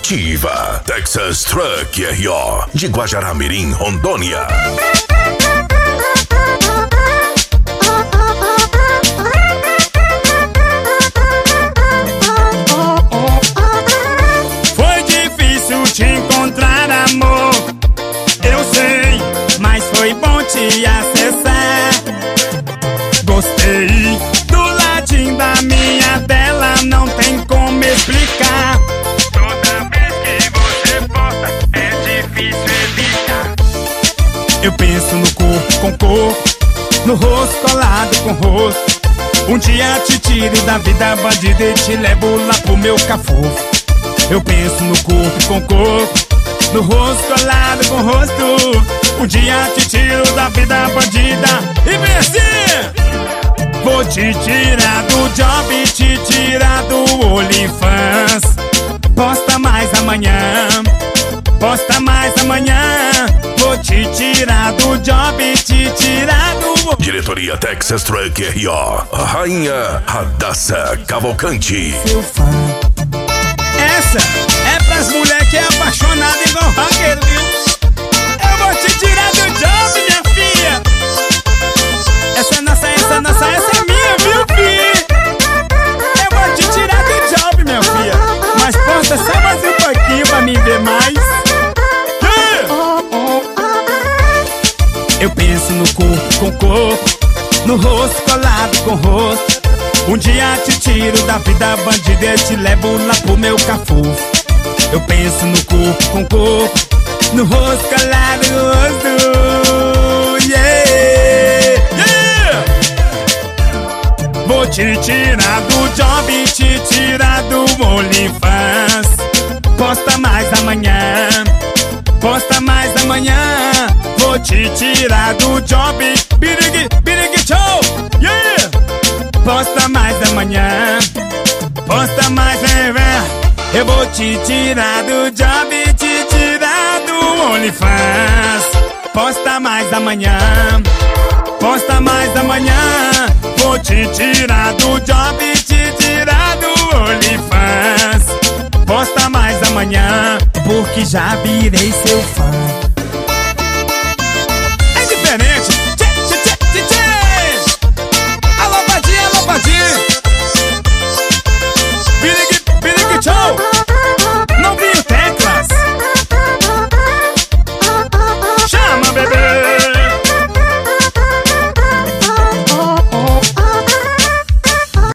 Ativa Texas Truck RO de Guajará-Mirim, Rondônia. Foi difícil te encontrar, amor, eu sei, mas foi bom te acessar. Gostei do ladinho da minha tela, não tem como explicar. Toda vez que você posta é difícil evitar. Eu penso no corpo com corpo, no rosto colado com rosto. Um dia te tiro da vida bandida e te levo lá pro meu cafofo. Eu penso no corpo com corpo, no rosto colado com rosto. Um dia te tiro da vida bandida e vem assim. Vou te tirar do job, te tirar do OnlyFans. Posta mais amanhã, posta mais amanhã. Vou te tirar do job, te tirar do... Diretoria Texas Truck RO, a rainha Radassa Cavalcante. Seu fã. Essa é pras mulheres que é apaixonada igual rocker, viu? Eu vou te tirar do job, minha filha. Essa é nossa, essa é minha, viu, filha? Eu vou te tirar do job, minha filha. Mas posta só mais um pouquinho pra me ver mais. Eu penso no corpo com corpo, no rosto colado com rosto. Um dia te tiro da vida bandida e te levo lá pro meu cafofo. Eu penso no corpo com corpo, no rosto colado com rosto. Yeah, yeah. Vou te tirar do job, te tirar do OnlyFans. Posta mais amanhã, posta mais amanhã. Vou te tirar do job, birig, birig, show, yeah. Posta mais amanhã, posta mais amanhã. Eu vou te tirar do job, te tirar do OnlyFans. Posta mais amanhã, posta mais amanhã. Vou te tirar do job, te tirar do OnlyFans. Posta mais amanhã, porque já virei seu fã.